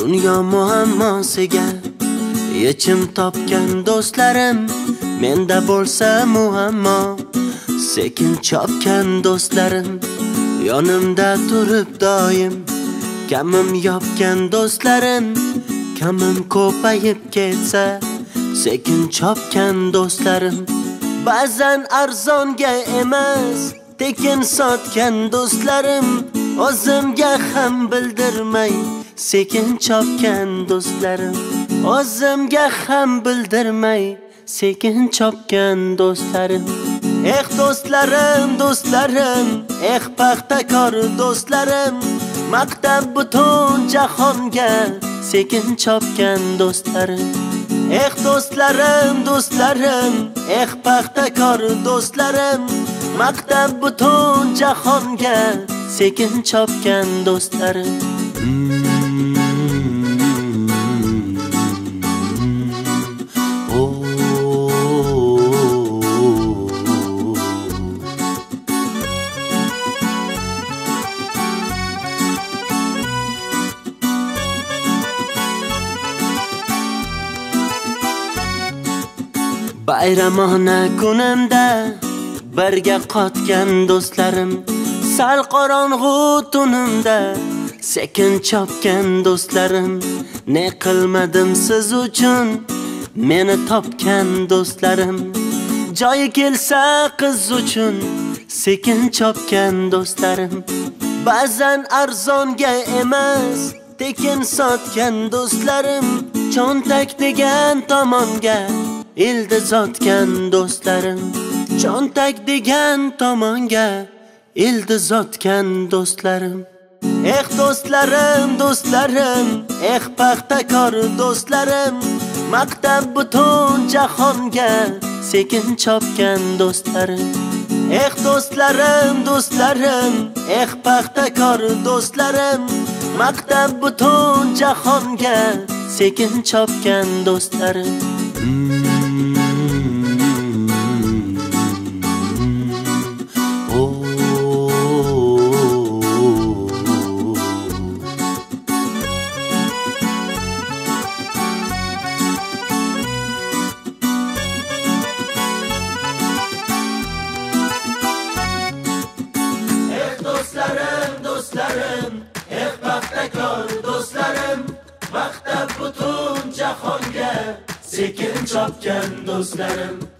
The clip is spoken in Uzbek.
Dunyo muammosiga yechim topgan do'stlarim, menda bo'lsa muammo sekin chopgan do'stlarim, yonimda turib doim kamim yopgan do'stlarim, kamim ko'payib ketsa sekin chopgan do'stlarim, ba'zan arzonga emas tekin sotgan do'stlarim, o'zimga ham bildirmay sekin chopgan do'stlarim, o'zimga ham bildirmay sekin chopgan do'stlarim. Do'stlarim, do'stlarim, paxtakor do'stlarim, maqtab butun jahonga sekin chopgan do'stlarim. Do'stlarim, do'stlarim, paxtakor do'stlarim, maqtab butun jahonga sekin chopgan do'stlarim. Bayramona kunimda birga qotgan do'stlarim, sal qorong'u tunimda sekin chopgan do'stlarim, ne qilmadim siz uchun meni topgan do'stlarim, joyi kelsa qiz uchun sekin chopgan do'stlarim, ba'zan arzonga emas tekin sotgan do'stlarim, cho'ntak degan tomonga ildizotgan do'stlarim, cho'ntak degan tomonga ildizotgan do'stlarim. Do'stlarim, do'stlarim, paxtakor do'stlarim, maqtab butun jahonga sekin chopgan do'stlarim. Do'stlarim, do'stlarim, paxtakor do'stlarim, maqtab butun jahonga sekin chopgan do'stlarim. Do'stlarim, do'stlarim, paxtakor do'stlarim, maqtab butun jahonga sekin chopgan do'stlarim.